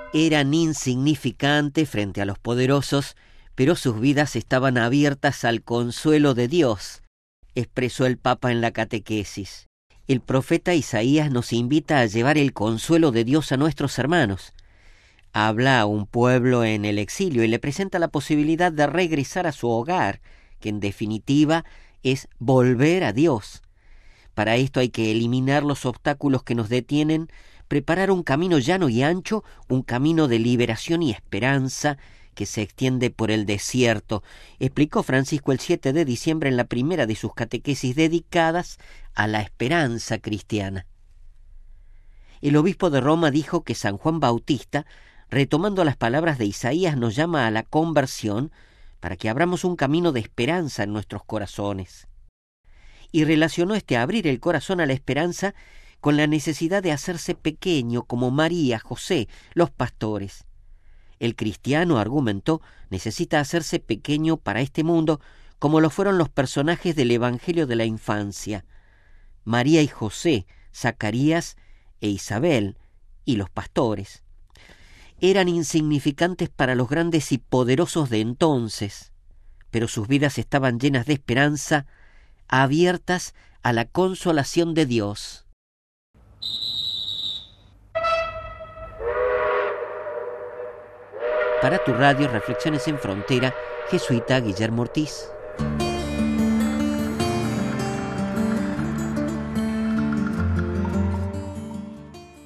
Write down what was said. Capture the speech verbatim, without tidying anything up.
Eran insignificantes frente a los poderosos, pero sus vidas estaban abiertas al consuelo de Dios, expresó el Papa en la catequesis. El profeta Isaías nos invita a llevar el consuelo de Dios a nuestros hermanos. Habla a un pueblo en el exilio y le presenta la posibilidad de regresar a su hogar, que en definitiva es volver a Dios. Para esto hay que eliminar los obstáculos que nos detienen, preparar un camino llano y ancho, un camino de liberación y esperanza que se extiende por el desierto, explicó Francisco el siete de diciembre en la primera de sus catequesis dedicadas a la esperanza cristiana. El obispo de Roma dijo que San Juan Bautista, retomando las palabras de Isaías, nos llama a la conversión para que abramos un camino de esperanza en nuestros corazones. Y relacionó este abrir el corazón a la esperanza con la necesidad de hacerse pequeño como María, José, los pastores. El cristiano, argumentó, necesita hacerse pequeño para este mundo como lo fueron los personajes del Evangelio de la infancia, María y José, Zacarías e Isabel, y los pastores. Eran insignificantes para los grandes y poderosos de entonces, pero sus vidas estaban llenas de esperanza, abiertas a la consolación de Dios. Para tu radio Reflexiones en Frontera, jesuita Guillermo Ortiz.